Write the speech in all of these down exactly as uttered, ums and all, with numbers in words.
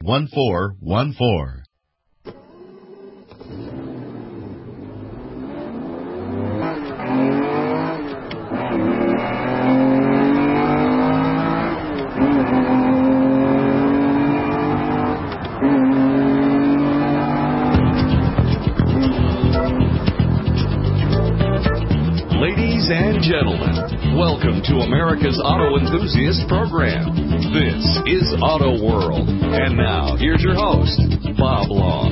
one four one four. Ladies and gentlemen, welcome to America's Auto Enthusiast Program. This is Auto World. And now, here's your host, Bob Long.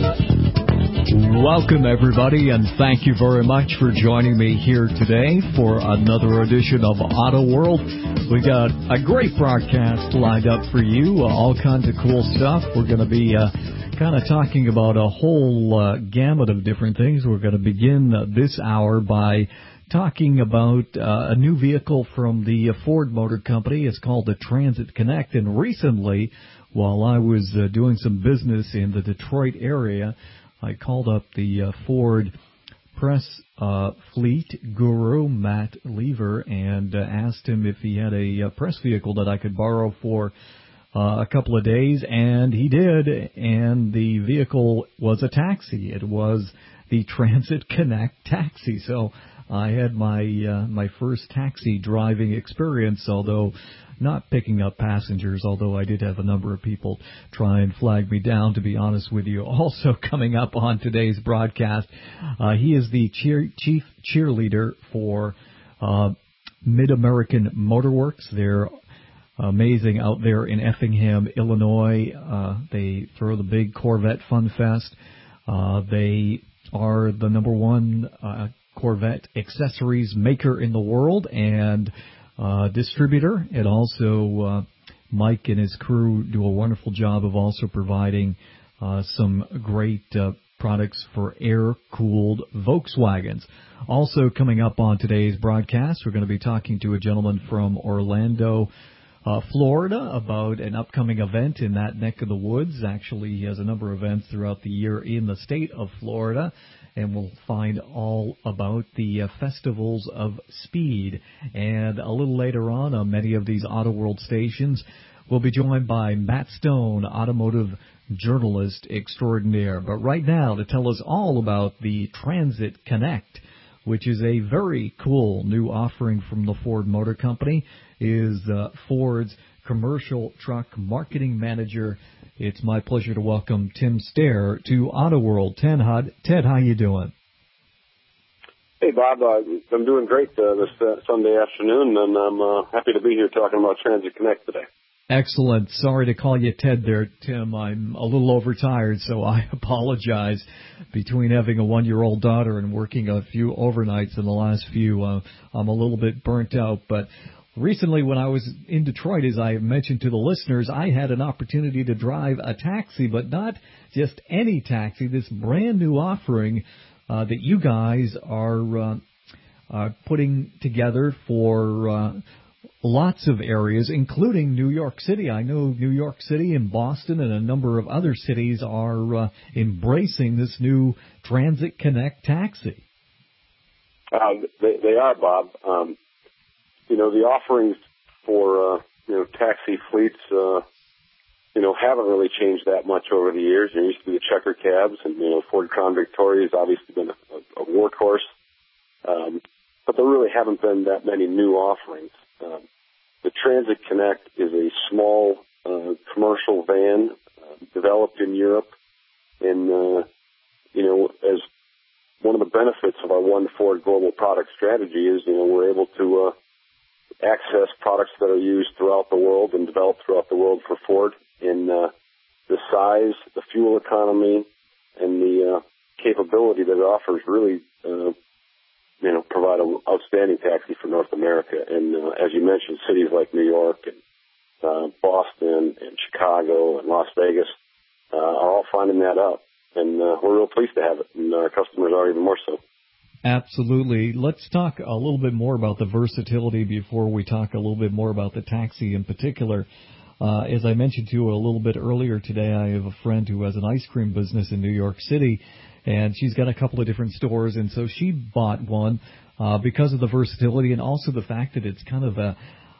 Welcome, everybody, and thank you very much for joining me here today for another edition of Auto World. We got a great broadcast lined up for you, uh, all kinds of cool stuff. We're going to be uh, kind of talking about a whole uh, gamut of different things. We're going to begin uh, this hour by talking about uh, a new vehicle from the uh, Ford Motor Company. It's called the Transit Connect, and recently, while I was uh, doing some business in the Detroit area, I called up the uh, Ford press uh, fleet guru, Matt Lever, and uh, asked him if he had a uh, press vehicle that I could borrow for uh, a couple of days, and he did, and the vehicle was a taxi. It was the Transit Connect taxi, so I had my uh, my first taxi driving experience, although not picking up passengers, although I did have a number of people try and flag me down, to be honest with you. Also coming up on today's broadcast, uh, he is the cheer, chief cheerleader for uh, Mid-American Motorworks. They're amazing out there in Effingham, Illinois. Uh, they throw the big Corvette Fun Fest. Uh, they are the number one uh, Corvette accessories maker in the world and uh, distributor. And also, uh, Mike and his crew do a wonderful job of also providing uh, some great uh, products for air-cooled Volkswagens. Also coming up on today's broadcast, we're going to be talking to a gentleman from Orlando, Uh, Florida, about an upcoming event in that neck of the woods. Actually, he has a number of events throughout the year in the state of Florida, and we'll find all about the uh, festivals of speed. And a little later on, on many of these Auto World stations, we'll be joined by Matt Stone, automotive journalist extraordinaire. But right now, to tell us all about the Transit Connect, which is a very cool new offering from the Ford Motor Company, is uh, Ford's commercial truck marketing manager. It's my pleasure to welcome Tim Stair to Auto World. Ted, how, Ted, how you doing? Hey, Bob. Uh, I'm doing great uh, this uh, Sunday afternoon, and I'm uh, happy to be here talking about Transit Connect today. Excellent. Sorry to call you Ted there, Tim. I'm a little overtired, so I apologize. Between having a one-year-old daughter and working a few overnights in the last few, uh, I'm a little bit burnt out. But recently when I was in Detroit, as I mentioned to the listeners, I had an opportunity to drive a taxi, but not just any taxi, this brand-new offering uh, that you guys are uh, uh, putting together for uh lots of areas, including New York City. I know New York City and Boston and a number of other cities are uh, embracing this new Transit Connect taxi. Uh, they, they are, Bob. Um, you know, the offerings for, uh, you know, taxi fleets, uh, you know, haven't really changed that much over the years. There used to be the checker cabs, and, you know, Ford Crown Victoria has obviously been a, a workhorse. Um, but there really haven't been that many new offerings. Um, the Transit Connect is a small uh, commercial van uh, developed in Europe, and uh, you know, as one of the benefits of our One Ford global product strategy is, you know, we're able to uh, access products that are used throughout the world and developed throughout the world for Ford in uh, the size, the fuel economy, and the uh, capability that it offers. Really. Uh, you know, provide an outstanding taxi for North America. And uh, as you mentioned, cities like New York and uh, Boston and Chicago and Las Vegas uh, are all finding that out. And uh, we're real pleased to have it, and our customers are even more so. Absolutely. Let's talk a little bit more about the versatility before we talk a little bit more about the taxi in particular. Uh, as I mentioned to you a little bit earlier today, I have a friend who has an ice cream business in New York City, and she's got a couple of different stores, and so she bought one uh, because of the versatility and also the fact that it's kind of a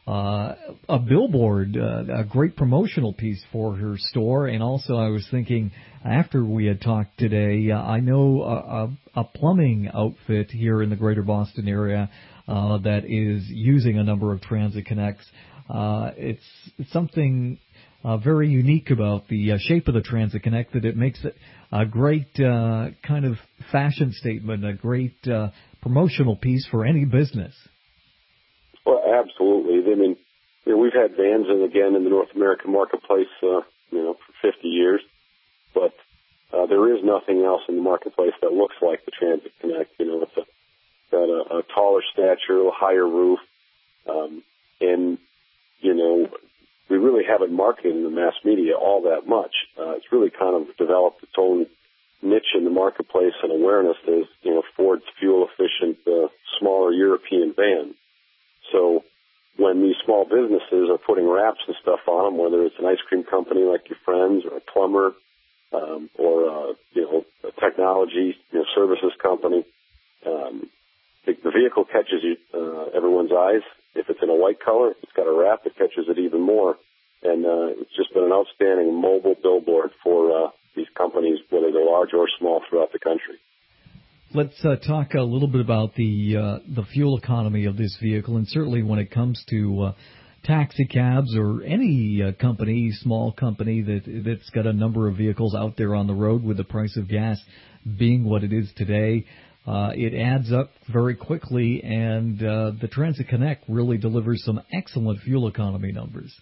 uh, a billboard, uh, a great promotional piece for her store. And also I was thinking, after we had talked today, uh, I know a, a, a plumbing outfit here in the greater Boston area uh, that is using a number of Transit Connects. Uh, it's, it's something uh, very unique about the uh, shape of the Transit Connect that it makes it a great uh, kind of fashion statement, a great uh, promotional piece for any business. Well, absolutely. I mean, you know, we've had vans in, again, in the North American marketplace, uh, you know, for fifty years, but uh, there is nothing else in the marketplace that looks like the Transit Connect. You know, it's a, got a, a taller stature, a higher roof, um, and, you know, we really haven't marketed in the mass media all that much. Uh, it's really kind of developed its own niche in the marketplace and awareness as, you know, Ford's fuel-efficient, uh, smaller European van. So when these small businesses are putting wraps and stuff on them, whether it's an ice cream company like your friends or a plumber um, or, uh, you know, a technology, you know, services company, um, the, the vehicle catches you, uh, everyone's eyes. If it's in a white color, if it's got a wrap, it catches it even more. And uh, it's just been an outstanding mobile billboard for uh, these companies, whether they're large or small, throughout the country. Let's uh, talk a little bit about the uh, the fuel economy of this vehicle, and certainly when it comes to uh, taxi cabs or any uh, company, small company that that's got a number of vehicles out there on the road, with the price of gas being what it is today, uh, it adds up very quickly, and uh, the Transit Connect really delivers some excellent fuel economy numbers.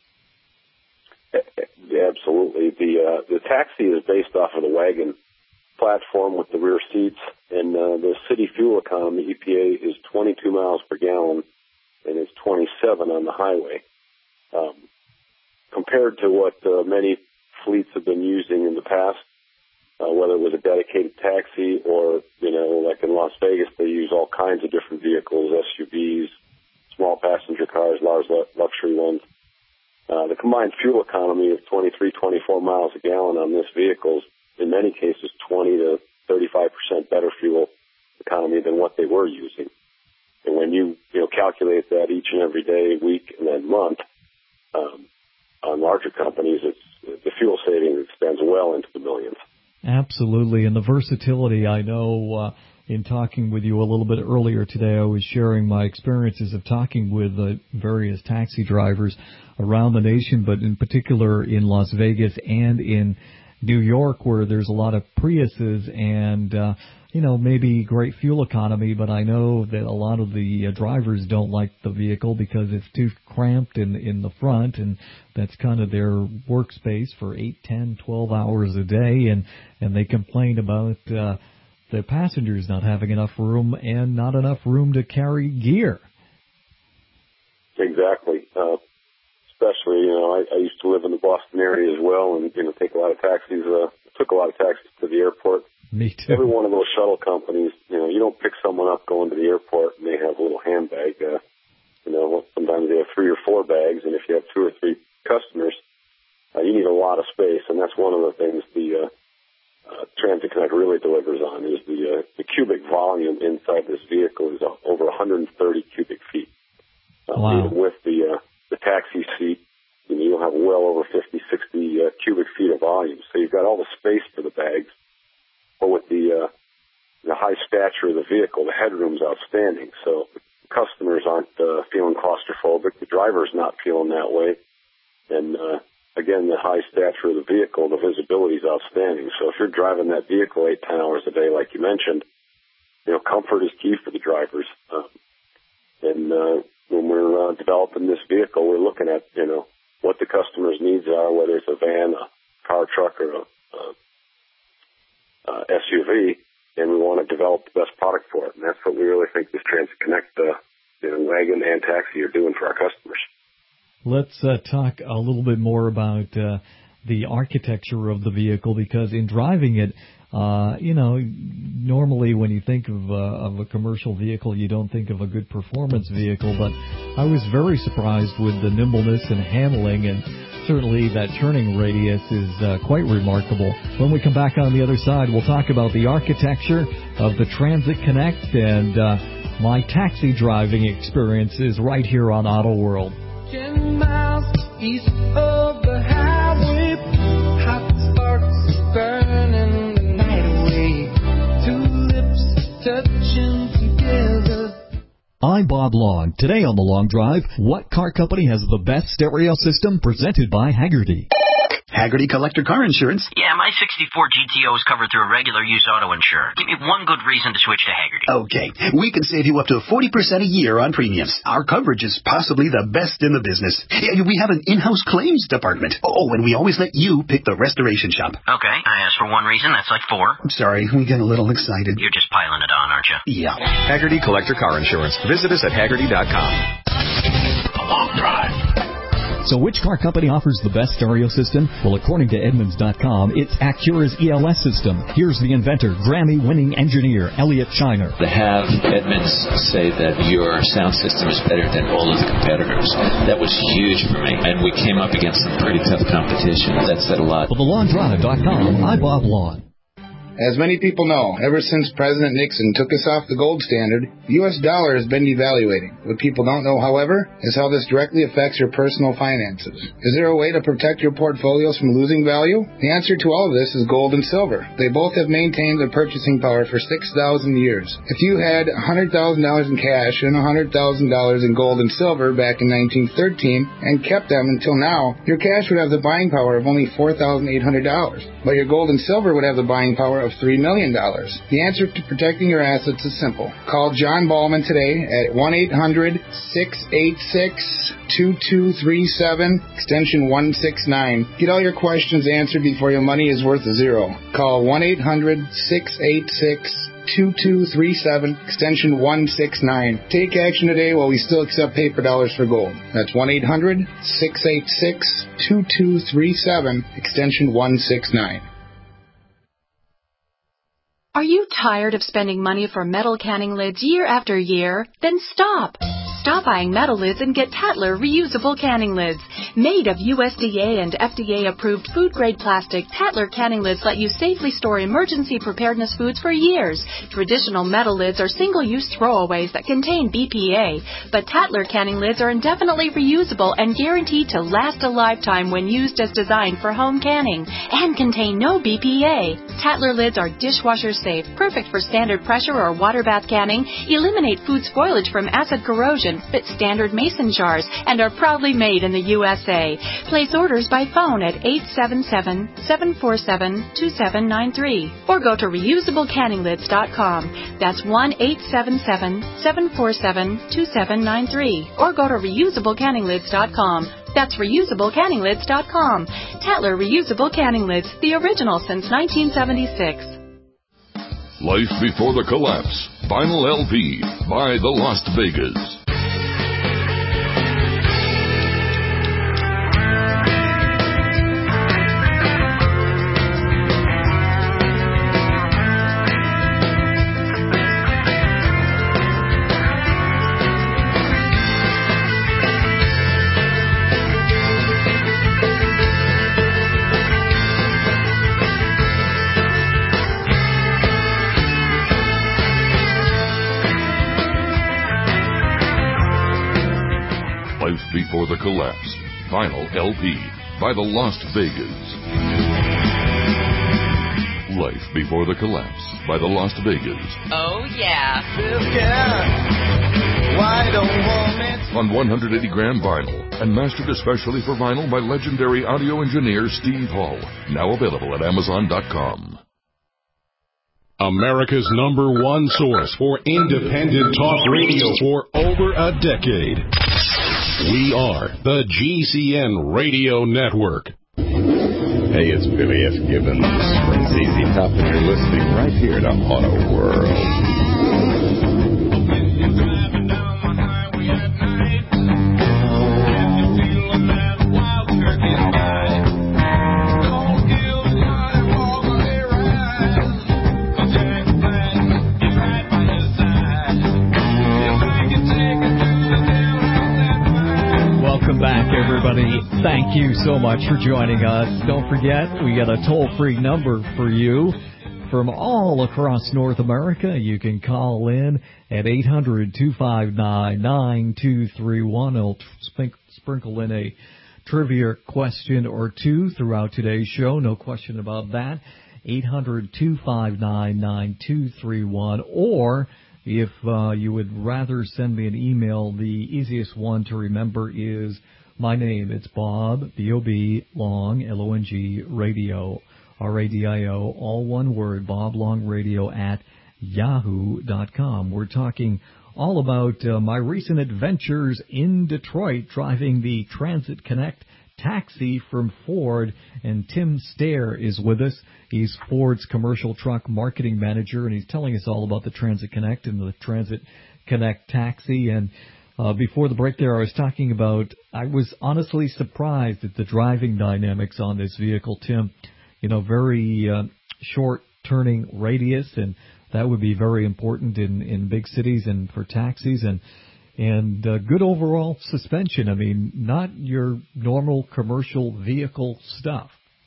Yeah, absolutely. The uh, the taxi is based off of the wagon platform with the rear seats, and uh, the city fuel economy, E P A, is twenty-two miles per gallon, and it's twenty-seven on the highway. Um, compared to what uh, many fleets have been using in the past, uh, whether it was a dedicated taxi or, you know, like in Las Vegas, they use all kinds of different vehicles, S U Vs, small passenger cars, large luxury ones. Uh, the combined fuel economy of twenty-three, twenty-four miles a gallon on this vehicle is, in many cases, twenty to thirty-five percent better fuel economy than what they were using. And when you, you know, calculate that each and every day, week, and then month, um, on larger companies, it's, the fuel savings extends well into the millions. Absolutely. And the versatility, I know, uh, in talking with you a little bit earlier today, I was sharing my experiences of talking with uh, various taxi drivers around the nation, but in particular in Las Vegas and in New York, where there's a lot of Priuses and, uh, you know, maybe great fuel economy, but I know that a lot of the uh, drivers don't like the vehicle because it's too cramped in in the front, and that's kind of their workspace for eight, ten, twelve hours a day, and, and they complain about uh, the passengers not having enough room and not enough room to carry gear. Exactly. Uh, especially, you know, I, I used to live in the Boston area as well, and, you know, take a lot of taxis, uh, took a lot of taxis to the airport. Me too. Every one of those shuttle companies, you know, you don't pick someone up going to the airport and they have a little handbag. Uh, you know, sometimes they have three or four bags, and if you have two or three customers, uh, you need a lot of space, and that's one of the things the uh, uh, Transit Connect really delivers on is the uh, the cubic volume inside this vehicle is uh, over one hundred thirty cubic feet. Uh, wow. Even with the uh, the taxi seat, you know, you'll have well over fifty, sixty uh, cubic feet of volume. So you've got all the space for the bags. But with the uh, the high stature of the vehicle, the headroom's outstanding. So customers aren't uh, feeling claustrophobic. The driver's not feeling that way. And uh, again, the high stature of the vehicle, the visibility is outstanding. So if you're driving that vehicle eight, ten hours a day, like you mentioned, you know, comfort is key for the drivers. Um, and uh, when we're uh, developing this vehicle, we're looking at, you know, what the customer's needs are, whether it's a van, a car, truck, or a, a Uh, S U V, and we want to develop the best product for it. And that's what we really think this Transit Connect, uh, you know, wagon and taxi are doing for our customers. Let's uh, talk a little bit more about uh, the architecture of the vehicle, because in driving it, uh, you know, normally when you think of, uh, of a commercial vehicle, you don't think of a good performance vehicle, but I was very surprised with the nimbleness and handling, and certainly that turning radius is uh, quite remarkable. When we come back on the other side, we'll talk about the architecture of the Transit Connect and uh, my taxi driving experiences right here on Auto World. Ten miles east of the highway, hot sparks burning the night away. Two lips touching together. I'm Bob Long. Today on The Long Drive, what car company has the best stereo system? Presented by Hagerty. Hagerty Collector Car Insurance. Yeah, my sixty-four G T O is covered through a regular use auto insurer. Give me one good reason to switch to Hagerty. Okay, we can save you up to forty percent a year on premiums. Our coverage is possibly the best in the business. We have an in-house claims department. Oh, and we always let you pick the restoration shop. Okay, I asked for one reason. That's like four. I'm sorry, we get a little excited. You're just piling it on, aren't you? Yeah. Hagerty Collector Car Insurance. Visit us at Hagerty dot com. The Long Drive. So which car company offers the best stereo system? Well, according to Edmunds dot com, it's Acura's E L S system. Here's the inventor, Grammy-winning engineer, Elliot Shiner. To have Edmunds say that your sound system is better than all of the competitors, that was huge for me. And we came up against some pretty tough competition. That said a lot. For the long drive dot com, I'm Bob Long. As many people know, ever since President Nixon took us off the gold standard, the U S dollar has been devaluating. What people don't know, however, is how this directly affects your personal finances. Is there a way to protect your portfolios from losing value? The answer to all of this is gold and silver. They both have maintained their purchasing power for six thousand years. If you had one hundred thousand dollars in cash and one hundred thousand dollars in gold and silver back in nineteen thirteen and kept them until now, your cash would have the buying power of only four thousand eight hundred dollars. But your gold and silver would have the buying power of three million dollars. The answer to protecting your assets is simple. Call John Ballman today at one eight hundred, six eight six, two two three seven, extension one six nine. Get all your questions answered before your money is worth a zero. Call one eight hundred, six eight six, two two three seven, extension one six nine. Take action today while we still accept paper dollars for gold. That's one eight hundred, six eight six, two two three seven, extension one six nine. Are you tired of spending money for metal canning lids year after year? Then stop! Stop buying metal lids and get Tatler reusable canning lids. Made of U S D A and F D A-approved food-grade plastic, Tatler canning lids let you safely store emergency preparedness foods for years. Traditional metal lids are single-use throwaways that contain B P A, but Tatler canning lids are indefinitely reusable and guaranteed to last a lifetime when used as designed for home canning, and contain no B P A. Tatler lids are dishwasher safe, perfect for standard pressure or water bath canning, eliminate food spoilage from acid corrosion, fit standard mason jars, and are proudly made in the U S A. Place orders by phone at eight seven seven, seven four seven, two seven nine three or go to reusable canning lids dot com. That's one eight seven seven, seven four seven, two seven nine three or go to reusable canning lids dot com. That's reusable canning lids dot com. Tatler Reusable Canning Lids, the original since nineteen seventy-six. Life Before the Collapse, Vinyl L P by the Las Vegas. Before the Collapse, Vinyl L P by the Las Vegas. Life Before the Collapse by the Las Vegas. Oh, yeah. On one hundred eighty gram vinyl and mastered especially for vinyl by legendary audio engineer Steve Hall. Now available at Amazon dot com. America's number one source for independent talk radio for over a decade. We are the G C N Radio Network. Hey, it's Billy F. Gibbons from Z Z Top, and you're listening right here to Auto World. Everybody, thank you so much for joining us. Don't forget, we got a toll-free number for you, from all across North America. You can call in at eight hundred, two five nine, nine two three one. I'll sprinkle in a trivia question or two throughout today's show. No question about that. eight hundred, two five nine, nine two three one. Or if uh, you would rather send me an email, the easiest one to remember is my name. It's Bob, B O B, Long, L O N G, Radio, R A D I O, all one word, Bob Long Radio at yahoo dot com. We're talking all about uh, my recent adventures in Detroit, driving the Transit Connect taxi from Ford, and Tim Stair is with us. He's Ford's commercial truck marketing manager, and he's telling us all about the Transit Connect and the Transit Connect taxi. And uh, before the break there, I was talking about, I was honestly surprised at the driving dynamics on this vehicle, Tim. You know, very uh, short turning radius, and that would be very important in, in big cities and for taxis, and and uh, good overall suspension. I mean, not your normal commercial vehicle stuff.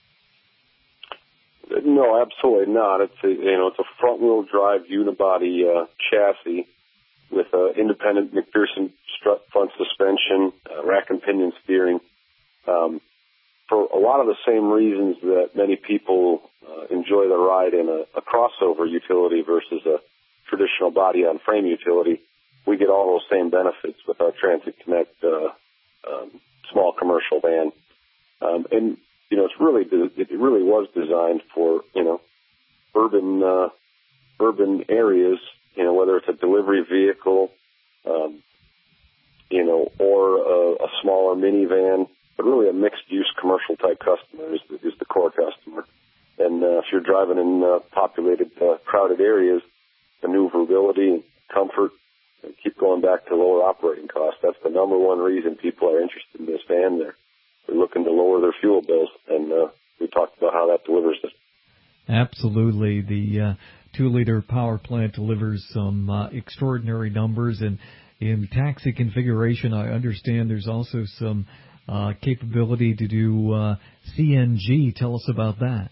No, absolutely not. It's a, you know, it's a front-wheel drive unibody uh, chassis with uh, independent McPherson strut front suspension, uh, rack and pinion steering. Um, for a lot of the same reasons that many people uh, enjoy the ride in a, a crossover utility versus a traditional body-on-frame utility, we get all those same benefits with our Transit Connect uh, um, small commercial van. Um, and you know, it's really it really was designed for you know urban uh, urban areas. You know, whether it's a delivery vehicle, um, you know, or a, a smaller minivan, but really a mixed-use commercial-type customer is, is the core customer. And uh, if you're driving in uh, populated, uh, crowded areas, maneuverability, comfort, and keep going back to lower operating costs. That's the number one reason people are interested in this van. They're, they're looking to lower their fuel bills, and uh, we talked about how that delivers it. Absolutely. The uh, two-liter power plant delivers some uh, extraordinary numbers, and in taxi configuration, I understand there's also some uh, capability to do uh, C N G. Tell us about that.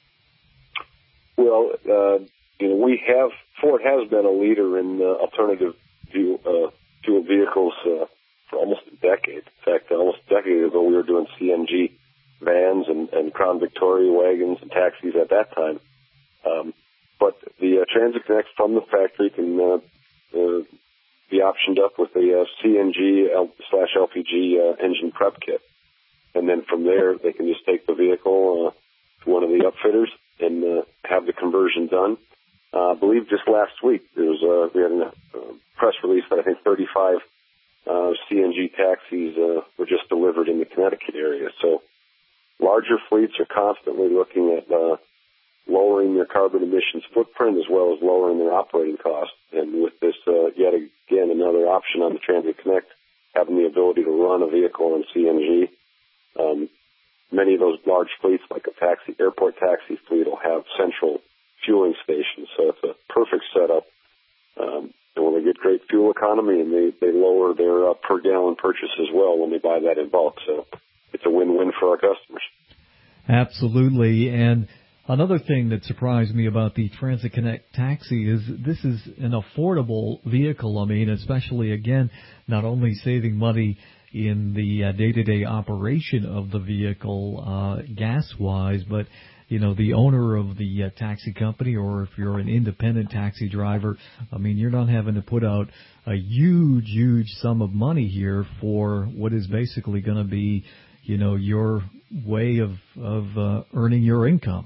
Well, uh, you know, we have, Ford has been a leader in uh, alternative fuel, uh, fuel vehicles uh, for almost a decade. In fact, almost a decade ago, we were doing C N G vans and, and Crown Victoria wagons and taxis at that time. Um, but the uh, Transit Connect from the factory can uh, uh, be optioned up with a uh, C N G L- slash L P G uh, engine prep kit. And then from there, they can just take the vehicle uh, to one of the upfitters and uh, have the conversion done. Uh, I believe just last week there was uh, we had a uh, press release that I think thirty-five uh, C N G taxis uh, were just delivered in the Connecticut area. So larger fleets are constantly looking at uh, lowering their carbon emissions footprint as well as lowering their operating costs. And with this, uh, yet again, another option on the Transit Connect, having the ability to run a vehicle on C N G. Um, many of those large fleets, like a taxi, airport taxi fleet, will have central fueling stations. So it's a perfect setup. Um, and when they get great fuel economy, and they, they lower their uh, per gallon purchase as well when they buy that in bulk. So it's a win-win for our customers. Absolutely. And another thing that surprised me about the Transit Connect taxi is this is an affordable vehicle. I mean, especially, again, not only saving money in the uh, day-to-day operation of the vehicle uh, gas-wise, but, you know, the owner of the uh, taxi company, or if you're an independent taxi driver, I mean, you're not having to put out a huge, huge sum of money here for what is basically going to be, you know, your way of, of uh, earning your income.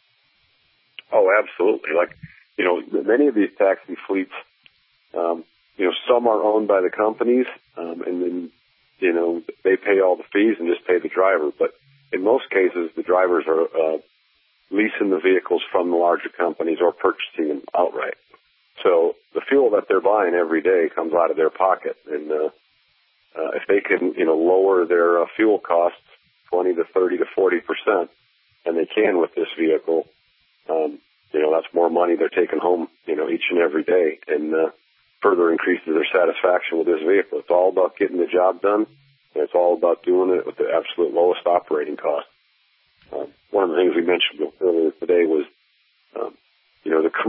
Oh, absolutely. Like, you know, many of these taxi fleets, um, you know, some are owned by the companies, um, and then, you know, they pay all the fees and just pay the driver. But in most cases, the drivers are uh, leasing the vehicles from the larger companies or purchasing them outright. So the fuel that they're buying every day comes out of their pocket. And uh, uh, if they can, you know, lower their uh, fuel costs twenty to thirty to forty percent, and they can with this vehicle, um, you know, that's more money they're taking home, you know, each and every day, and uh, further increases their satisfaction with this vehicle. It's all about getting the job done, and it's all about doing it with the absolute lowest operating cost. Uh, one of the things we mentioned earlier today was um,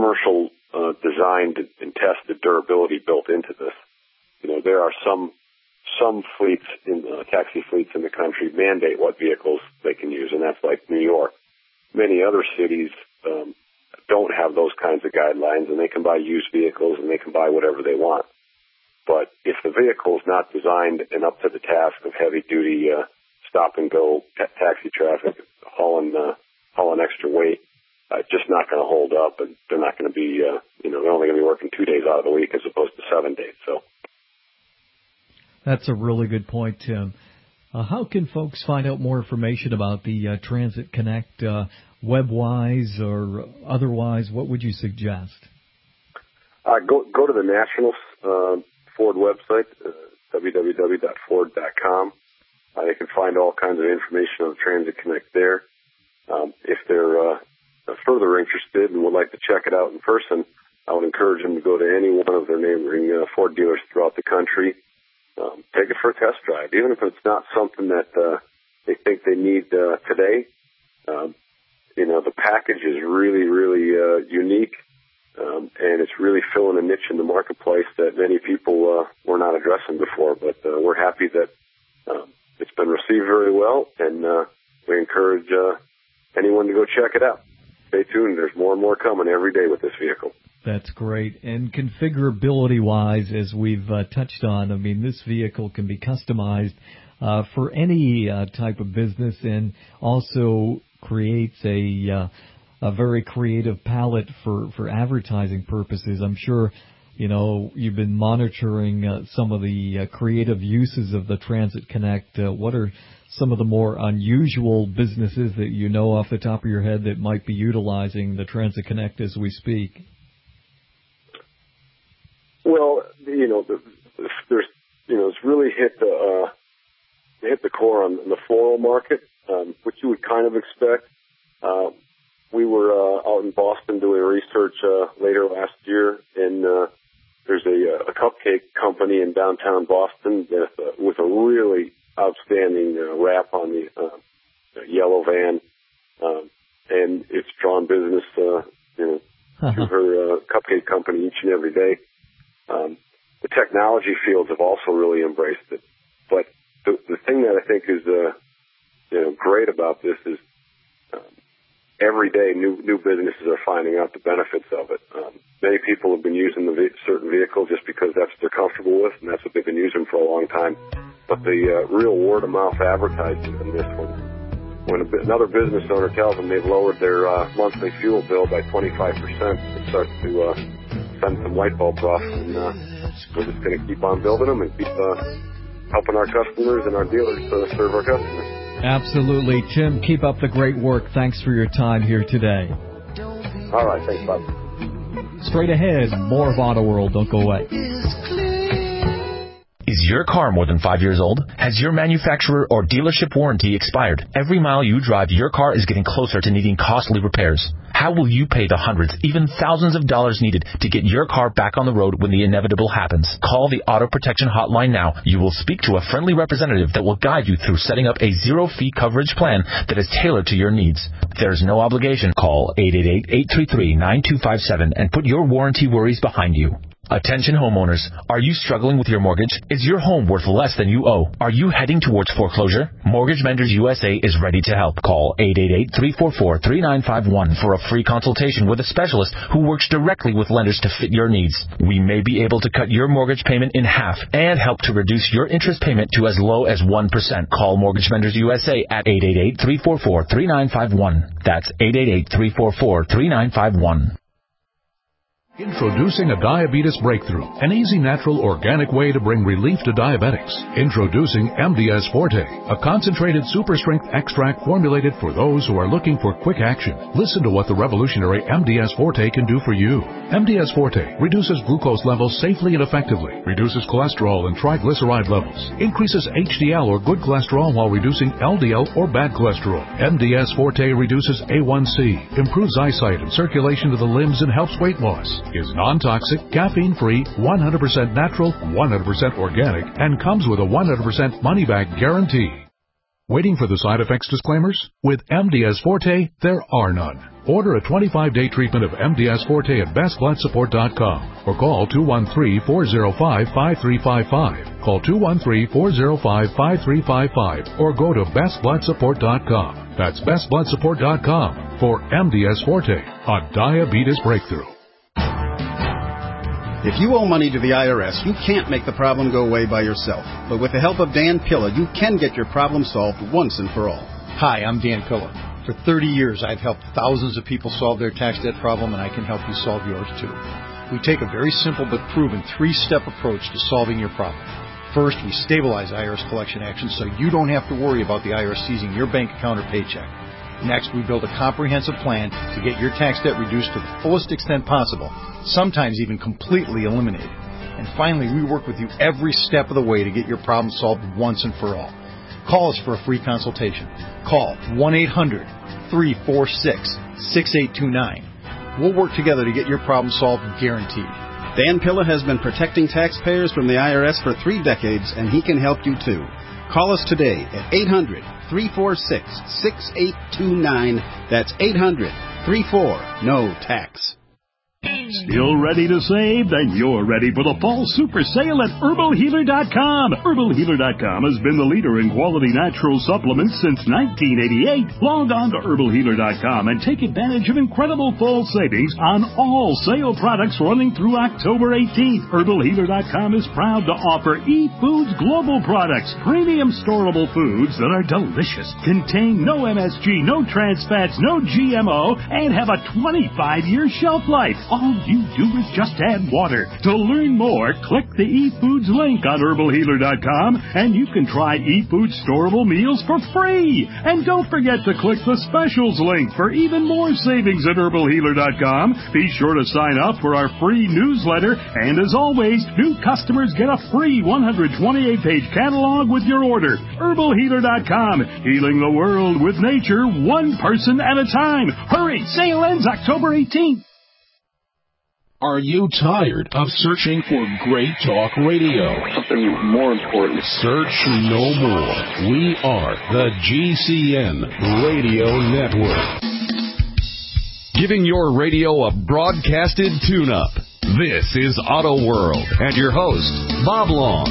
commercial uh, designed and tested durability built into this. You know, there are some some fleets, in uh, taxi fleets in the country mandate what vehicles they can use, and that's like New York. Many other cities um, don't have those kinds of guidelines, and they can buy used vehicles and they can buy whatever they want. But if the vehicle is not designed and up to the task of heavy-duty uh, stop-and-go ta- taxi traffic, hauling uh, hauling extra weight, uh, it's just not going to hold up, and they're not going to be, uh, you know, they're only going to be working two days out of the week as opposed to seven days. So that's a really good point, Tim. Uh, how can folks find out more information about the uh, Transit Connect, uh, web-wise or otherwise? What would you suggest? Uh, go go to the National uh, Ford website, uh, w w w dot ford dot com. Uh, they can find all kinds of information on Transit Connect there. Um, if they're uh, further interested and would like to check it out in person, I would encourage them to go to any one of their neighboring uh, Ford dealers throughout the country. Um, take it for a test drive, even if it's not something that uh, they think they need uh, today. Um, you know, the package is really, really uh, unique, um, and it's really filling a niche in the marketplace that many people uh, were not addressing before. But uh, we're happy that um, it's been received very well, and uh, we encourage uh, anyone to go check it out. Stay tuned. There's more and more coming every day with this vehicle. That's great. And configurability-wise, as we've uh, touched on, I mean, this vehicle can be customized uh, for any uh, type of business, and also creates a uh, a very creative palette for, for advertising purposes. I'm sure, you know, you've been monitoring uh, some of the uh, creative uses of the Transit Connect. Uh, what are some of the more unusual businesses that you know off the top of your head that might be utilizing the Transit Connect as we speak? Well, you know, there's, you know, it's really hit the uh, hit the core on the floral market, um, which you would kind of expect. Uh, we were uh, out in Boston doing research uh, later last year, and uh, there's a, a cupcake company in downtown Boston that, uh, with a really outstanding uh, wrap on the uh, yellow van, um, and it's drawn business, uh, you know, to her uh, cupcake company each and every day. Um, the technology fields have also really embraced it. But the, the thing that I think is, uh, you know, great about this is um, every day new new businesses are finding out the benefits of it. Um, many people have been using the ve- certain vehicle just because that's what they're comfortable with, and that's what they've been using for a long time. But the uh, real word-of-mouth advertising in this one, when a, another business owner tells them they've lowered their uh, monthly fuel bill by twenty-five percent, it starts to uh, send some light bulbs off, and uh, we're just going to keep on building them and keep uh, helping our customers and our dealers uh, serve our customers. Absolutely. Tim, keep up the great work. Thanks for your time here today. All right. Thanks, Bob. Straight ahead, more of Auto World. Don't go away. Is your car more than five years old? Has your manufacturer or dealership warranty expired? Every mile you drive, your car is getting closer to needing costly repairs. How will you pay the hundreds, even thousands of dollars needed to get your car back on the road when the inevitable happens? Call the Auto Protection Hotline now. You will speak to a friendly representative that will guide you through setting up a zero-fee coverage plan that is tailored to your needs. There's no obligation. Call eight eight eight, eight three three, nine two five seven and put your warranty worries behind you. Attention homeowners, are you struggling with your mortgage? Is your home worth less than you owe? Are you heading towards foreclosure? Mortgage Menders U S A is ready to help. Call eight eight eight, three four four, three nine five one for a free consultation with a specialist who works directly with lenders to fit your needs. We may be able to cut your mortgage payment in half and help to reduce your interest payment to as low as one percent. Call Mortgage Menders U S A at eight eight eight, three four four, three nine five one. That's eight eight eight, three four four, three nine five one. Introducing a diabetes breakthrough, an easy, natural, organic way to bring relief to diabetics. Introducing M D S Forte, a concentrated super strength extract formulated for those who are looking for quick action. Listen to what the revolutionary M D S Forte can do for you. M D S Forte reduces glucose levels safely and effectively, reduces cholesterol and triglyceride levels, increases H D L or good cholesterol while reducing L D L or bad cholesterol. M D S Forte reduces A one C, improves eyesight and circulation to the limbs, and helps weight loss. Is non-toxic, caffeine-free, one hundred percent natural, one hundred percent organic, and comes with a one hundred percent money-back guarantee. Waiting for the side effects disclaimers? With M D S Forte, there are none. Order a twenty-five day treatment of M D S Forte at best blood support dot com or call two one three, four zero five, five three five five. Call two one three, four zero five, five three five five or go to best blood support dot com. That's best blood support dot com for M D S Forte, a diabetes breakthrough. If you owe money to the I R S, you can't make the problem go away by yourself. But with the help of Dan Pilla, you can get your problem solved once and for all. Hi, I'm Dan Pilla. For thirty years, I've helped thousands of people solve their tax debt problem, and I can help you solve yours too. We take a very simple but proven three-step approach to solving your problem. First, we stabilize I R S collection actions so you don't have to worry about the I R S seizing your bank account or paycheck. Next, we build a comprehensive plan to get your tax debt reduced to the fullest extent possible, sometimes even completely eliminated. And finally, we work with you every step of the way to get your problem solved once and for all. Call us for a free consultation. Call one eight hundred, three four six, six eight two nine. We'll work together to get your problem solved, guaranteed. Dan Pilla has been protecting taxpayers from the I R S for three decades, and he can help you too. Call us today at eight hundred, three four six, six eight two nine. That's eight hundred, three four, N O T A X. Still ready to save? Then you're ready for the fall super sale at herbal healer dot com. herbal healer dot com has been the leader in quality natural supplements since nineteen eighty-eight. Log on to herbal healer dot com and take advantage of incredible fall savings on all sale products running through October eighteenth. herbal healer dot com is proud to offer eFoods Global products, premium storable foods that are delicious, contain no M S G, no trans fats, no G M O, and have a twenty-five year shelf life. All you do is just add water. To learn more, click the eFoods link on herbal healer dot com, and you can try eFoods storable meals for free. And don't forget to click the specials link for even more savings at herbal healer dot com. Be sure to sign up for our free newsletter, and as always, new customers get a free one hundred twenty-eight page catalog with your order. herbal healer dot com, healing the world with nature, one person at a time. Hurry, sale ends October eighteenth. Are you tired of searching for great talk radio? Something more important. Search no more. We are the G C N Radio Network. Giving your radio a broadcasted tune-up. This is Auto World and your host, Bob Long.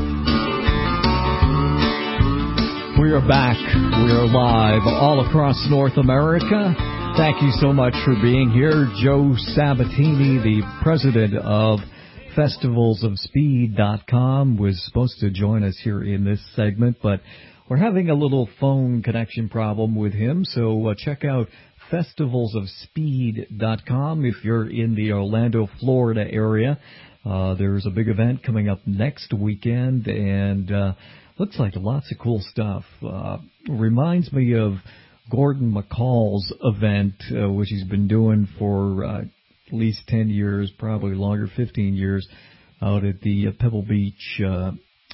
We are back. We are live all across North America. Thank you so much for being here. Joe Sabatini, the president of festivals of speed dot com, was supposed to join us here in this segment, but we're having a little phone connection problem with him, so uh, check out festivals of speed dot com if you're in the Orlando, Florida area. Uh, there's a big event coming up next weekend, and uh, looks like lots of cool stuff. Uh, reminds me of Gordon McCall's event, uh, which he's been doing for uh, at least ten years, probably longer, fifteen years, out at the Pebble Beach uh,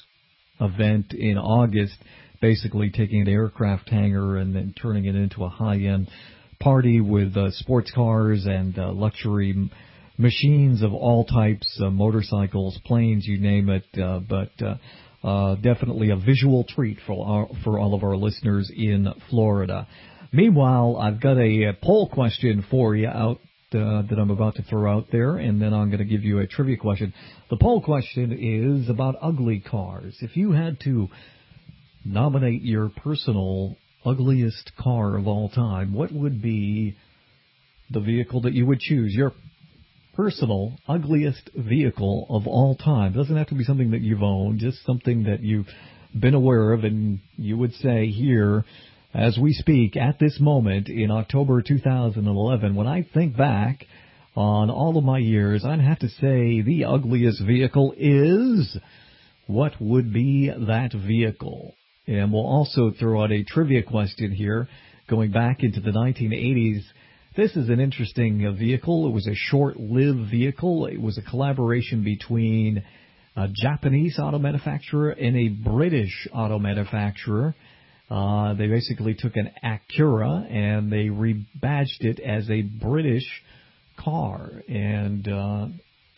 event in August, basically taking an aircraft hangar and then turning it into a high-end party with uh, sports cars and uh, luxury m- machines of all types, uh, motorcycles, planes, you name it, uh, but uh, Uh, definitely a visual treat for our, for all of our listeners in Florida. Meanwhile, I've got a, a poll question for you out uh, that I'm about to throw out there, and then I'm going to give you a trivia question. The poll question is about ugly cars. If you had to nominate your personal ugliest car of all time, what would be the vehicle that you would choose? Your personal ugliest vehicle of all time. It doesn't have to be something that you've owned, just something that you've been aware of, and you would say here, as we speak, at this moment in October two thousand eleven, when I think back on all of my years, I'd have to say the ugliest vehicle is, what would be that vehicle? And we'll also throw out a trivia question here, going back into the nineteen eighties. This is an interesting uh, vehicle. It was a short-lived vehicle. It was a collaboration between a Japanese auto manufacturer and a British auto manufacturer. Uh, they basically took an Acura and they rebadged it as a British car. And uh,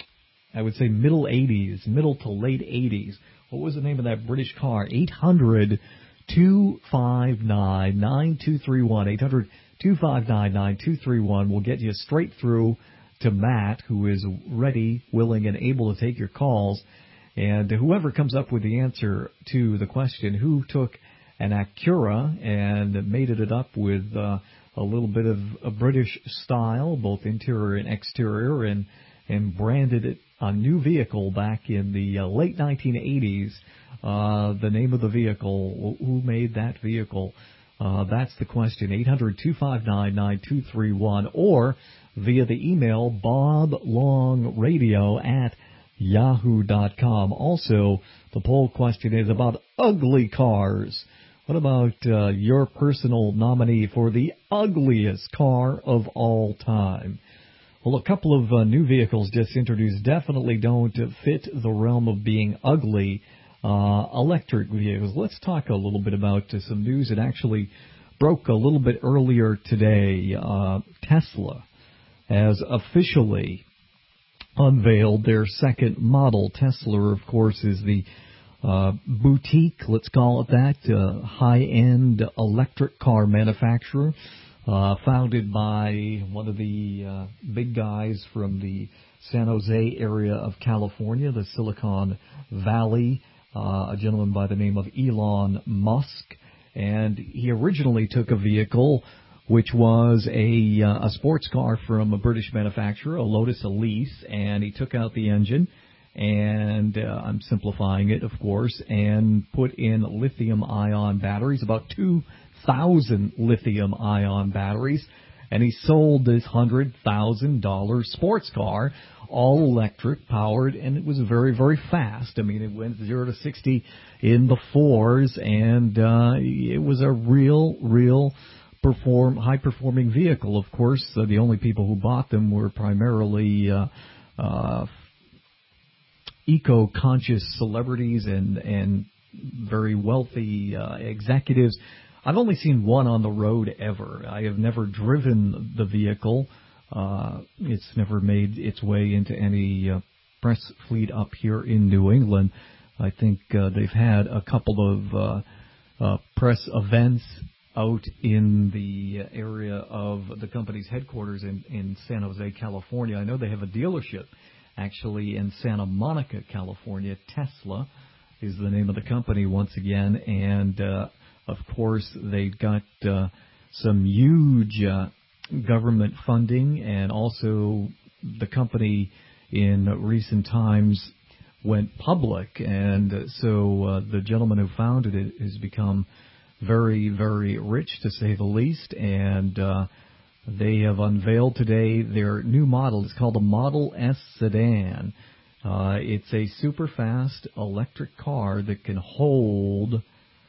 I would say middle eighties, middle to late eighties. What was the name of that British car? eight hundred two five nine, nine two three one. eight hundred, two five nine, nine two three one will get you straight through to Matt, who is ready, willing, and able to take your calls. And whoever comes up with the answer to the question, who took an Acura and mated it up with uh, a little bit of a British style, both interior and exterior, and, and branded it a new vehicle back in the uh, late nineteen eighties, uh, the name of the vehicle, who made that vehicle? Uh, that's the question, eight hundred, two five nine, nine two three one, or via the email boblongradio at yahoo dot com. Also, the poll question is about ugly cars. What about uh, your personal nominee for the ugliest car of all time? Well, a couple of uh, new vehicles just introduced definitely don't fit the realm of being ugly. Uh, electric vehicles. Let's talk a little bit about uh, some news that actually broke a little bit earlier today. Uh, Tesla has officially unveiled their second model. Tesla, of course, is the uh, boutique, let's call it that, uh, high-end electric car manufacturer, uh, founded by one of the uh, big guys from the San Jose area of California, the Silicon Valley, uh, a gentleman by the name of Elon Musk. And he originally took a vehicle which was a, uh, a sports car from a British manufacturer, a Lotus Elise, and he took out the engine, and uh, I'm simplifying it, of course, and put in lithium-ion batteries, about two thousand lithium-ion batteries, and he sold this one hundred thousand dollars sports car, all electric, powered, and it was very, very fast. I mean, it went zero to sixty in the fours, and uh, it was a real, real perform high-performing vehicle. Of course, uh, the only people who bought them were primarily uh, uh, eco-conscious celebrities and, and very wealthy uh, executives. I've only seen one on the road ever. I have never driven the vehicle. Uh, it's never made its way into any uh, press fleet up here in New England. I think uh, they've had a couple of uh, uh, press events out in the area of the company's headquarters in, in San Jose, California. I know they have a dealership actually in Santa Monica, California. Tesla is the name of the company once again, and uh, of course they got uh, some huge uh, government funding, and also the company in recent times went public, and so uh, the gentleman who founded it has become very, very rich, to say the least, and uh, they have unveiled today their new model. It's called the Model S Sedan. Uh, it's a super fast electric car that can hold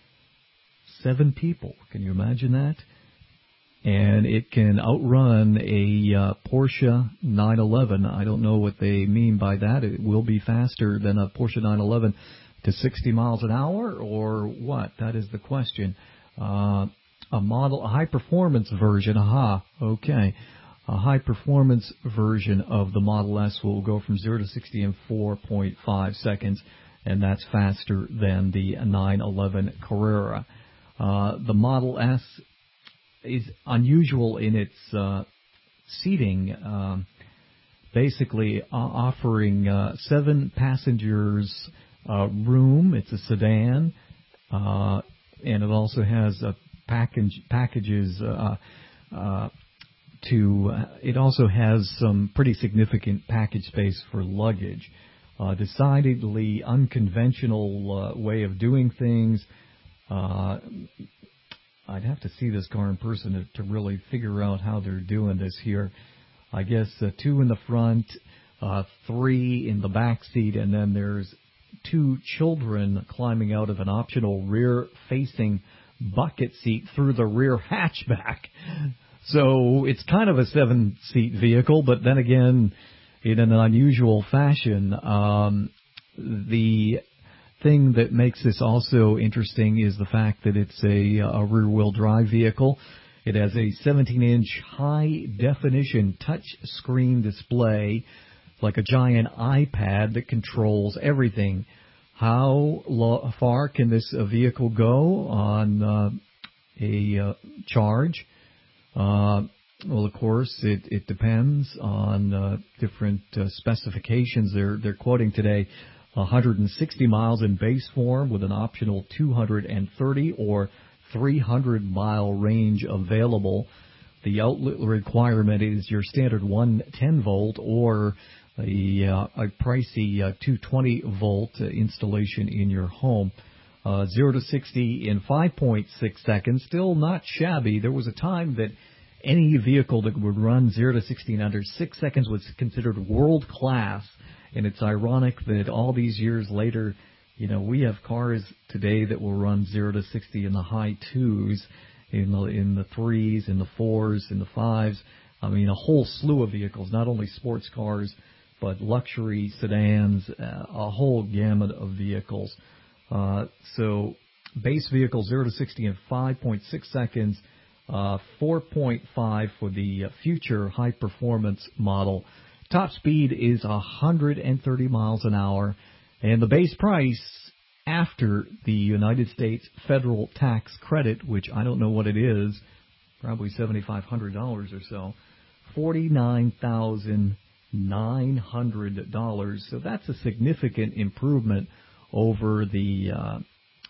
seven people. Can you imagine that? And it can outrun a uh, Porsche nine eleven. I don't know what they mean by that. It will be faster than a Porsche nine eleven to sixty miles an hour, or what? That is the question. Uh, a model, a high-performance version, aha, okay. A high-performance version of the Model S will go from zero to sixty in four point five seconds, and that's faster than the nine eleven Carrera. Uh, the Model S is unusual in its uh, seating, um, basically uh, offering uh, seven passengers uh, room. It's a sedan, uh, and it also has a package packages uh, uh, to. Uh, it also has some pretty significant package space for luggage. Uh, decidedly unconventional uh, way of doing things. Uh, I'd have to see this car in person to, to really figure out how they're doing this here. I guess uh, two in the front, uh, three in the back seat, and then there's two children climbing out of an optional rear-facing bucket seat through the rear hatchback. So it's kind of a seven-seat vehicle, but then again, in an unusual fashion, um, the thing that makes this also interesting is the fact that it's a, a rear-wheel drive vehicle. It has a seventeen inch high-definition touch-screen display, like a giant iPad that controls everything. how lo- far can this uh, vehicle go on uh, a uh, charge? Uh, well, of course, it, it depends on uh, different uh, specifications. They're they're quoting today one hundred sixty miles in base form with an optional two hundred thirty or three hundred mile range available. The outlet requirement is your standard one ten volt or a, uh, a pricey uh, two twenty volt uh, installation in your home. Uh, zero to sixty in five point six seconds, still not shabby. There was a time that any vehicle that would run zero to sixty in under six seconds was considered world class. And it's ironic that all these years later, you know, we have cars today that will run zero to sixty in the high twos, in the, in the threes, in the fours, in the fives. I mean, a whole slew of vehicles, not only sports cars, but luxury sedans, uh, a whole gamut of vehicles. Uh, so base vehicle zero to sixty in five point six seconds, uh, four point five for the future high performance model. Top speed is one hundred thirty miles an hour, and the base price after the United States federal tax credit, which I don't know what it is, probably seven thousand five hundred dollars or so, forty-nine thousand nine hundred dollars. So that's a significant improvement over the uh,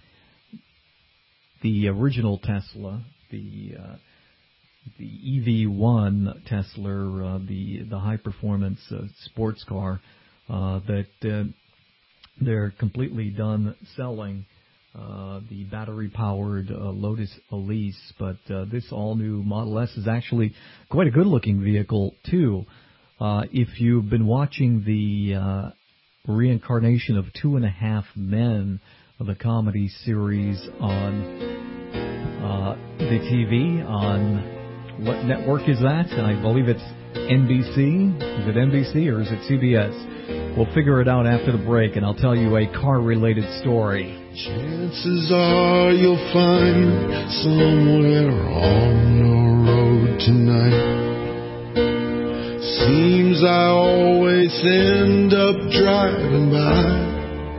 the original Tesla, the uh, the E V one Tesla, uh, the the high performance uh, sports car uh, that uh, they're completely done selling. Uh, the battery-powered uh, Lotus Elise, but uh, this all-new Model S is actually quite a good-looking vehicle, too. Uh, if you've been watching the uh, reincarnation of Two and a Half Men, the comedy series on uh, the T V, on what network is that? I believe it's N B C. Is it N B C or is it C B S? We'll figure it out after the break, and I'll tell you a car-related story. Chances are you'll find somewhere on the road tonight. Seems I always end up driving by.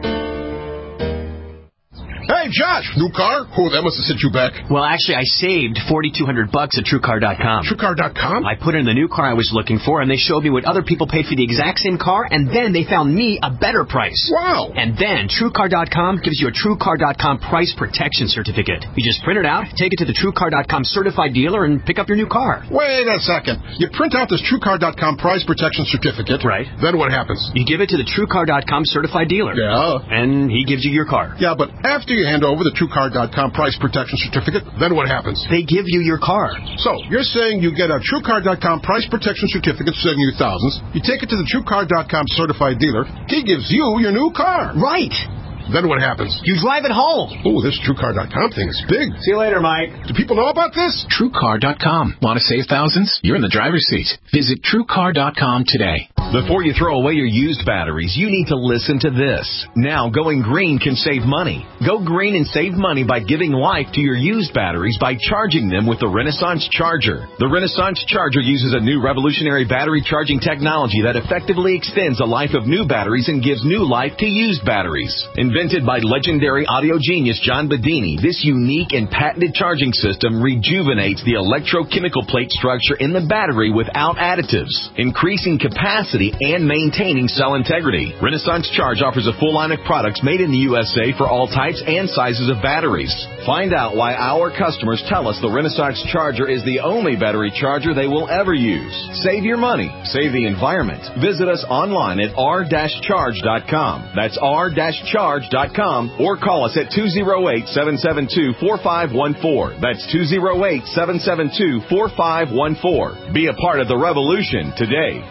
Hey, Josh, new car? Oh, that must have sent you back. Well, actually, I saved forty-two hundred bucks at TrueCar dot com. TrueCar dot com? I put in the new car I was looking for, and they showed me what other people paid for the exact same car, and then they found me a better price. Wow. And then TrueCar dot com gives you a TrueCar dot com price protection certificate. You just print it out, take it to the TrueCar dot com certified dealer, and pick up your new car. Wait a second. You print out this TrueCar dot com price protection certificate. Right. Then what happens? You give it to the TrueCar dot com certified dealer. Yeah. And he gives you your car. Yeah, but after you hand over the TrueCar dot com price protection certificate, then what happens? They give you your car. So, you're saying you get a TrueCar dot com price protection certificate saving you thousands, you take it to the TrueCar dot com certified dealer, he gives you your new car. Right. Then what happens? You drive it home. Oh, this TrueCar dot com thing is big. See you later, Mike. Do people know about this? TrueCar dot com. Want to save thousands? You're in the driver's seat. Visit TrueCar dot com today. Before you throw away your used batteries, you need to listen to this. Now, going green can save money. Go green and save money by giving life to your used batteries by charging them with the Renaissance Charger. The Renaissance Charger uses a new revolutionary battery charging technology that effectively extends the life of new batteries and gives new life to used batteries. Invented by legendary audio genius John Bedini, this unique and patented charging system rejuvenates the electrochemical plate structure in the battery without additives, increasing capacity and maintaining cell integrity. Renaissance Charge offers a full line of products made in the U S A for all types and sizes of batteries. Find out why our customers tell us the Renaissance Charger is the only battery charger they will ever use. Save your money. Save the environment. Visit us online at r dash charge dot com. That's r dash charge dot com or call us at two oh eight, seven seven two, four five one four. That's two oh eight, seven seven two, four five one four. Be a part of the revolution today.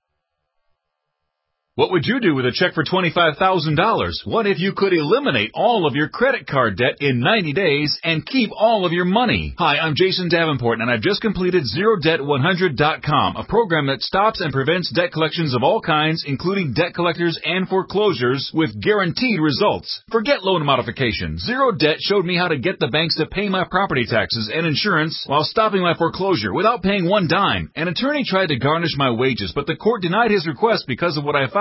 What would you do with a check for twenty-five thousand dollars? What if you could eliminate all of your credit card debt in ninety days and keep all of your money? Hi, I'm Jason Davenport, and I've just completed zero debt one hundred dot com, a program that stops and prevents debt collections of all kinds, including debt collectors and foreclosures, with guaranteed results. Forget loan modification. Zero Debt showed me how to get the banks to pay my property taxes and insurance while stopping my foreclosure without paying one dime. An attorney tried to garnish my wages, but the court denied his request because of what I filed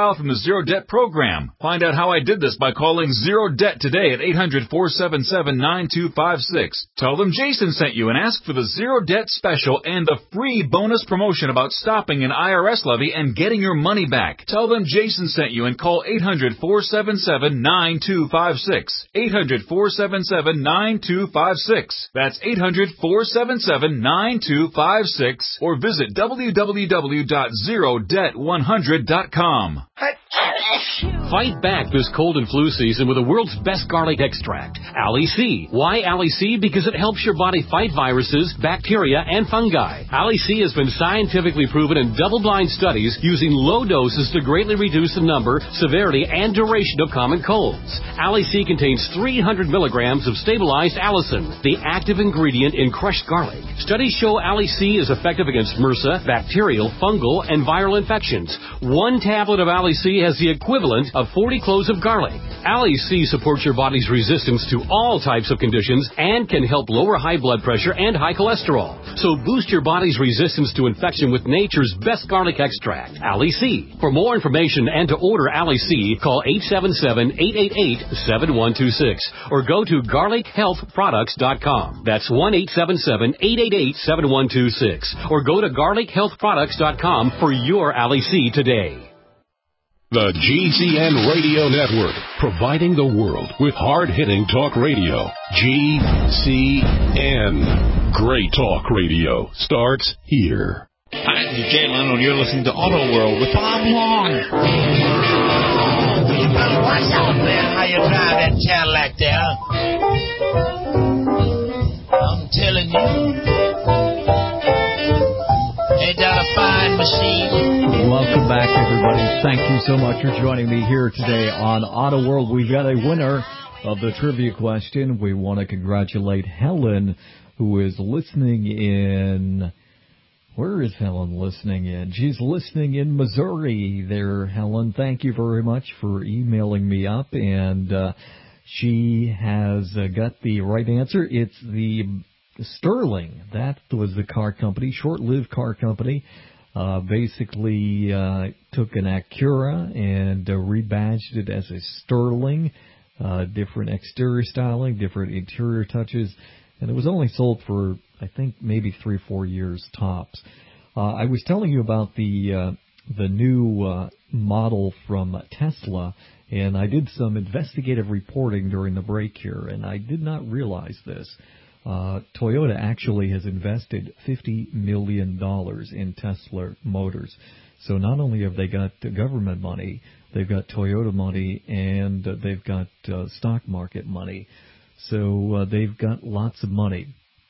profile from the Zero Debt program. Find out how I did this by calling Zero Debt today at eight hundred, four seven seven, nine two five six. Tell them Jason sent you and ask for the Zero Debt special and the free bonus promotion about stopping an I R S levy and getting your money back. Tell them Jason sent you and call eight hundred, four seven seven, nine two five six. eight hundred, four seven seven, nine two five six. That's eight hundred, four seven seven, nine two five six or visit w w w dot zero debt one hundred dot com. Fight back this cold and flu season with the world's best garlic extract, Ali C. Why Ali C? Because it helps your body fight viruses, bacteria, and fungi. Ali C has been scientifically proven in double-blind studies using low doses to greatly reduce the number, severity, and duration of common colds. Ali C contains three hundred milligrams of stabilized allicin, the active ingredient in crushed garlic. Studies show Ali C is effective against MRSA, bacterial, fungal, and viral infections. One tablet of Ali C has the equivalent of forty cloves of garlic. Ali C supports your body's resistance to all types of conditions and can help lower high blood pressure and high cholesterol. So boost your body's resistance to infection with nature's best garlic extract, Ali C. For more information and to order Ali C, call eight seven seven, eight eight eight, seven one two six or go to garlic health products dot com. That's one eight seven seven, eight eight eight, seven one two six or go to garlic health products dot com for your Ali C today. The G C N Radio Network, providing the world with hard-hitting talk radio. G C N. Great talk radio starts here. Hi, this is Jay Leno, and you're listening to Auto World with Bob Long. What's up, man? How you drive that Cadillac there? I'm telling you. Ain't that a fine machine? Welcome back, everybody. Thank you so much for joining me here today on Auto World. We've got a winner of the trivia question. We want to congratulate Helen, who is listening in... Where is Helen listening in? She's listening in Missouri there, Helen. Thank you very much for emailing me up, and uh, she has uh, got the right answer. It's the Sterling. That was the car company, short-lived car company. Uh, basically uh, took an Acura and uh, rebadged it as a Sterling. Uh, different exterior styling, different interior touches, and it was only sold for, I think, maybe three, four years tops. Uh, I was telling you about the uh, the new uh, model from Tesla, and I did some investigative reporting during the break here, and I did not realize this. Uh, Toyota actually has invested fifty million dollars in Tesla Motors. So not only have they got government money, they've got Toyota money, and uh, they've got uh, stock market money. So uh, they've got lots of money.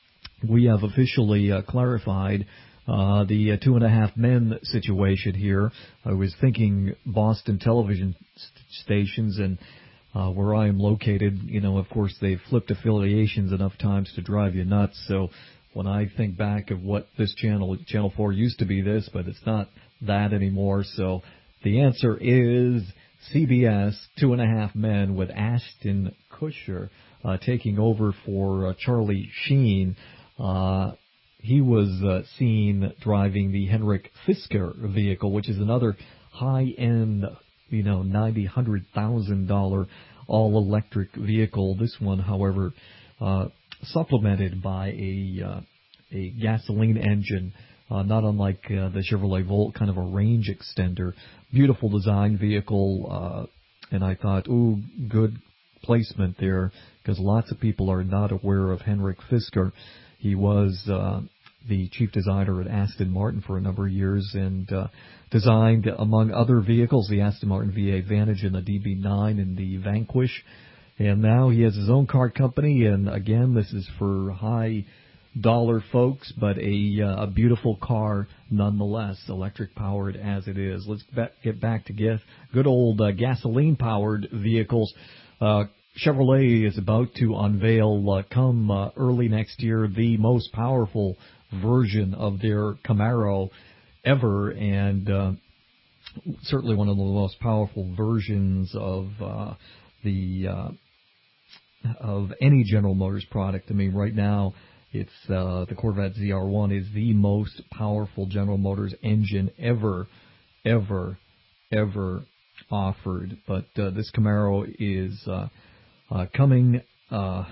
We have officially uh, clarified uh, the uh, two and a half men situation here. I was thinking Boston television st- stations and Uh, where I am located, you know, of course, they've flipped affiliations enough times to drive you nuts. So when I think back of what this channel, Channel four used to be this, but it's not that anymore. So the answer is C B S, Two and a Half Men with Ashton Kutcher uh, taking over for uh, Charlie Sheen. Uh, he was uh, seen driving the Henrik Fisker vehicle, which is another high-end, you know, ninety, one hundred thousand dollars all-electric vehicle. This one, however, uh, supplemented by a uh, a gasoline engine, uh, not unlike uh, the Chevrolet Volt, kind of a range extender. Beautiful design vehicle, uh, and I thought, ooh, good placement there, because lots of people are not aware of Henrik Fisker. He was uh, the chief designer at Aston Martin for a number of years, and uh, designed, among other vehicles, the Aston Martin V eight Vantage and the D B nine and the Vanquish. And now he has his own car company, and again, this is for high-dollar folks, but a, uh, a beautiful car nonetheless, electric-powered as it is. Let's get back to get good old uh, gasoline-powered vehicles. Uh, Chevrolet is about to unveil, uh, come uh, early next year, the most powerful version of their Camaro ever, and uh, certainly one of the most powerful versions of uh, the uh, of any General Motors product. I mean, right now, it's uh, the Corvette Z R one is the most powerful General Motors engine ever, ever, ever offered, but uh, this Camaro is uh, uh, coming uh,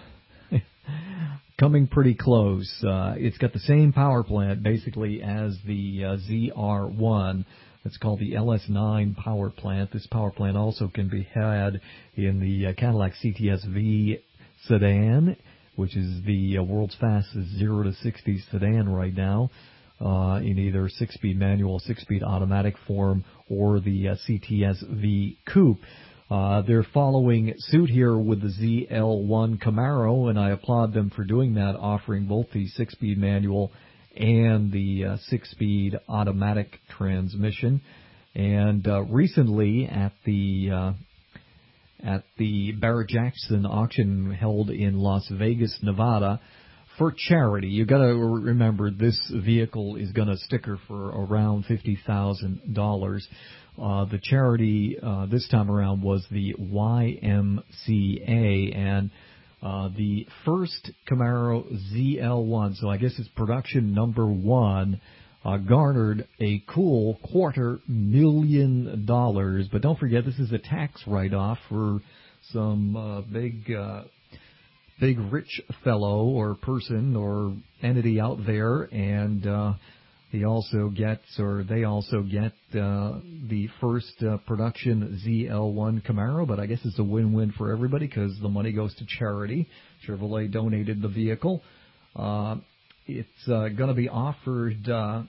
coming pretty close. Uh, it's got the same power plant basically as the uh, Z R one. It's called the L S nine power plant. This power plant also can be had in the uh, Cadillac C T S V sedan, which is the uh, world's fastest zero to sixty sedan right now, uh, in either six-speed manual, six-speed automatic form, or the uh, C T S V Coupe. Uh, they're following suit here with the Z L one Camaro, and I applaud them for doing that, offering both the six-speed manual and the uh, six-speed automatic transmission. And uh, recently at the uh, at the Barrett-Jackson auction held in Las Vegas, Nevada, for charity. You got to remember this vehicle is going to sticker for around fifty thousand dollars. Uh, the charity uh, this time around was the Y M C A, and uh, the first Camaro Z L one, so I guess it's production number one, uh, garnered a cool quarter million dollars. But don't forget, this is a tax write-off for some uh, big, uh, big rich fellow or person or entity out there, and uh, he also gets, or they also get uh, the first uh, production Z L one Camaro. But I guess it's a win-win for everybody because the money goes to charity. Chevrolet donated the vehicle. Uh, it's uh, going to be offered uh,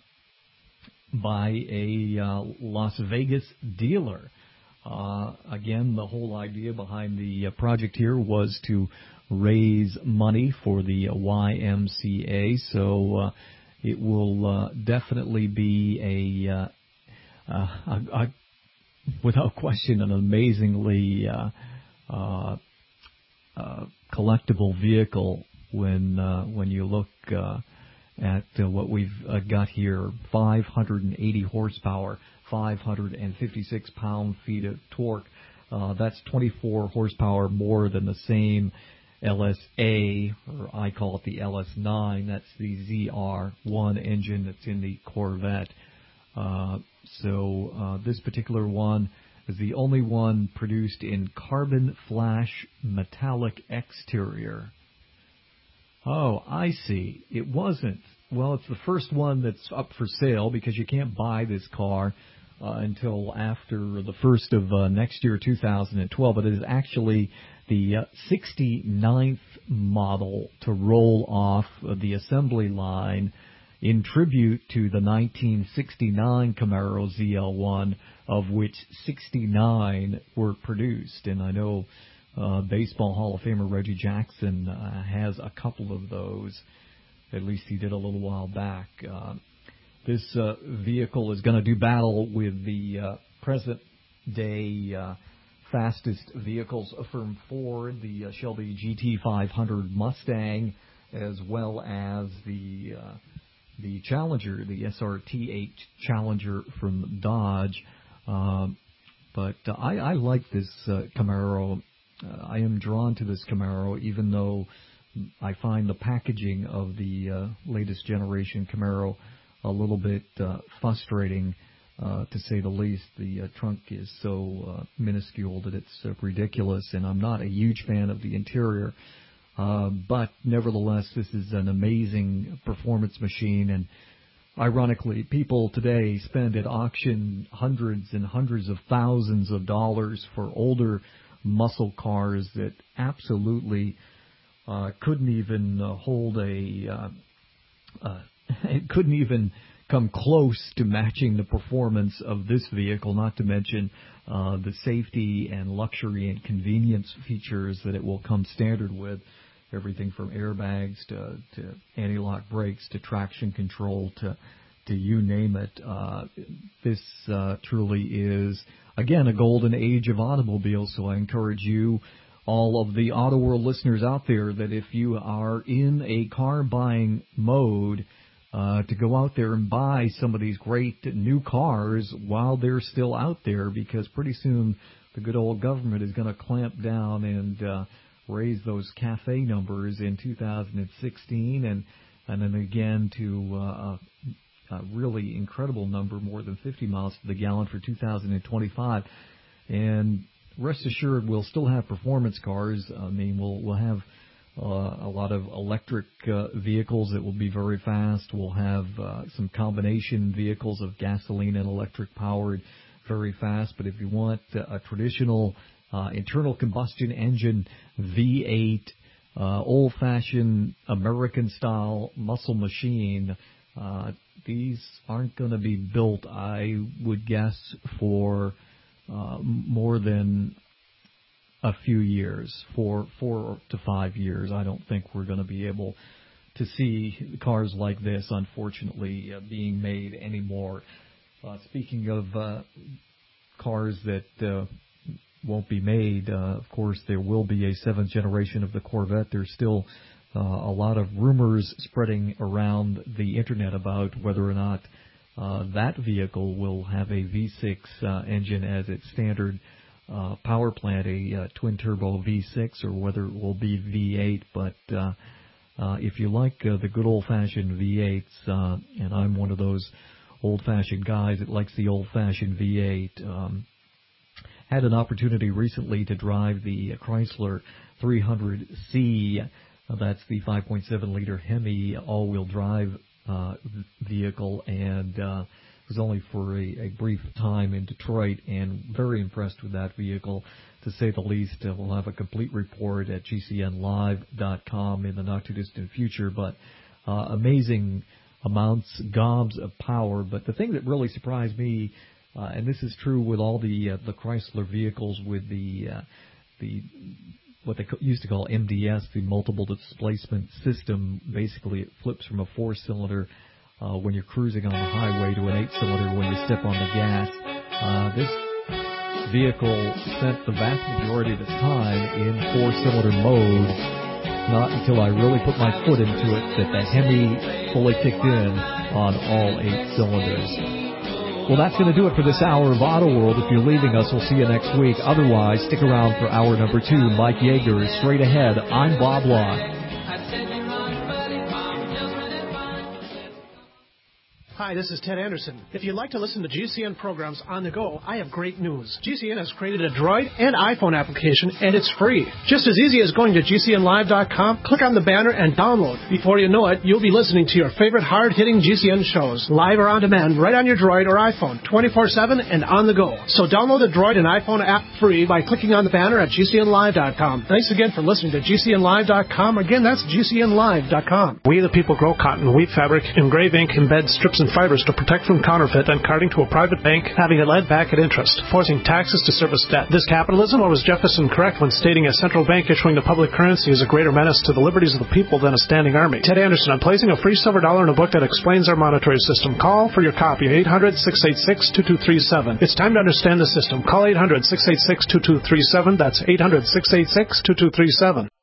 by a uh, Las Vegas dealer. Uh, again, the whole idea behind the uh, project here was to raise money for the uh, Y M C A. So uh, it will uh, definitely be a, uh, uh, a, a, without question, an amazingly uh, uh, uh, collectible vehicle when uh, when you look uh, at uh, what we've uh, got here: five hundred eighty horsepower, five hundred fifty-six pound-feet of torque. Uh, that's twenty-four horsepower more than the same L S A, or I call it the L S nine. That's the Z R one engine that's in the Corvette. Uh, so uh, this particular one is the only one produced in carbon flash metallic exterior. Oh, I see. It wasn't. Well, it's the first one that's up for sale because you can't buy this car uh, until after the first of uh, next year, two thousand twelve. But it is actually the uh, sixty-ninth model to roll off uh, the assembly line in tribute to the nineteen sixty-nine Camaro Z L one, of which sixty-nine were produced. And I know uh, Baseball Hall of Famer Reggie Jackson uh, has a couple of those. At least he did a little while back. Uh, this uh, vehicle is going to do battle with the uh, present-day uh, fastest vehicles from Ford, the uh, Shelby G T five hundred Mustang, as well as the uh, the Challenger, the S R T eight Challenger from Dodge. Uh, but uh, I, I like this uh, Camaro. Uh, I am drawn to this Camaro, even though I find the packaging of the uh, latest generation Camaro a little bit uh, frustrating, uh, to say the least. The uh, trunk is so uh, minuscule that it's uh, ridiculous, and I'm not a huge fan of the interior. Uh, but nevertheless, this is an amazing performance machine, and ironically, people today spend at auction hundreds and hundreds of thousands of dollars for older muscle cars that absolutely uh, couldn't even uh, hold a, uh, uh, it couldn't even come close to matching the performance of this vehicle, not to mention uh, the safety and luxury and convenience features that it will come standard with. Everything from airbags to, to anti-lock brakes to traction control to to you name it. Uh, this uh, truly is, again, a golden age of automobiles, so I encourage you, all of the Auto World listeners out there, that if you are in a car buying mode, uh, to go out there and buy some of these great new cars while they're still out there, because pretty soon the good old government is going to clamp down and uh, raise those CAFE numbers in two thousand sixteen, and and then again to uh, a really incredible number, more than fifty miles to the gallon for two thousand twenty-five. And rest assured, we'll still have performance cars. I mean, we'll we'll have uh, a lot of electric uh, vehicles that will be very fast. We'll have uh, some combination vehicles of gasoline and electric powered very fast. But if you want uh, a traditional uh, internal combustion engine V eight, uh, old-fashioned American-style muscle machine, uh, these aren't going to be built, I would guess, for uh, more than a few years, for four to five years. I don't think we're going to be able to see cars like this, unfortunately, uh, being made anymore. Uh, speaking of uh, cars that uh, won't be made, uh, of course, there will be a seventh generation of the Corvette. There's still uh, a lot of rumors spreading around the Internet about whether or not uh, that vehicle will have a V six uh, engine as its standard uh, power plant, a uh, twin-turbo V six, or whether it will be V eight. But uh, uh, if you like uh, the good old-fashioned V eights, uh, and I'm one of those old-fashioned guys that likes the old-fashioned V eight, um, had an opportunity recently to drive the Chrysler three hundred C. Uh, that's the five point seven liter Hemi all-wheel drive uh, vehicle, and uh, was only for a, a brief time in Detroit, and very impressed with that vehicle, to say the least. Uh, we'll have a complete report at G C N live dot com in the not-too-distant future, but uh, amazing amounts, gobs of power. But the thing that really surprised me, uh, and this is true with all the uh, the Chrysler vehicles with the uh, the what they used to call M D S, the multiple displacement system. Basically, it flips from a four-cylinder uh, when you're cruising on the highway to an eight-cylinder when you step on the gas. Uh, this vehicle spent the vast majority of its time in four-cylinder mode. Not until I really put my foot into it that the Hemi fully kicked in on all eight cylinders. Well, that's going to do it for this hour of Auto World. If you're leaving us, we'll see you next week. Otherwise, stick around for hour number two. Mike Yeager is straight ahead. I'm Bob Locke. Hi, this is Ted Anderson. If you'd like to listen to G C N programs on the go, I have great news. G C N has created a Droid and iPhone application, and it's free. Just as easy as going to G C N live dot com, click on the banner, and download. Before you know it, you'll be listening to your favorite hard-hitting G C N shows, live or on demand, right on your Droid or iPhone, twenty-four seven and on the go. So download the Droid and iPhone app free by clicking on the banner at G C N live dot com. Thanks again for listening to G C N live dot com. Again, that's G C N live dot com. We the people grow cotton, weave fabric, engrave ink, embed strips and fibers to protect from counterfeit and carting to a private bank, having it led back at interest, forcing taxes to service debt. This capitalism, or was Jefferson correct when stating a central bank issuing the public currency is a greater menace to the liberties of the people than a standing army? Ted Anderson, I'm placing a free silver dollar in a book that explains our monetary system. Call for your copy, eight hundred, six eight six, two two three seven. It's time to understand the system. Call eight hundred, six eight six, two two three seven. That's eight hundred, six eight six, two two three seven.